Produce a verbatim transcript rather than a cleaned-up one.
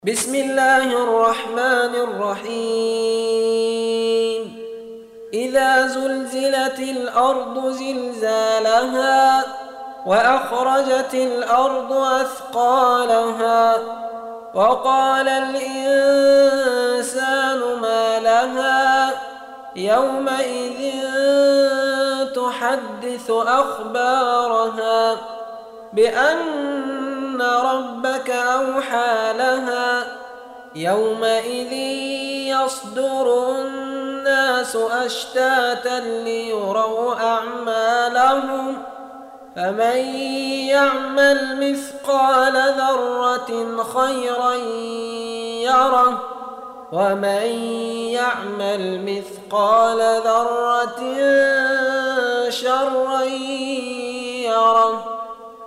بسم الله الرحمن الرحيم إذا زلزلت الأرض زلزالها وأخرجت الأرض أثقالها وقال الإنسان ما لها يومئذ تحدث أخبارها بأن ربك أوحى لها يومئذ يصدر الناس أشتاتا ليروا أعمالهم فمن يعمل مثقال ذرة خيرا يره ومن يعمل مثقال ذرة شرا يره.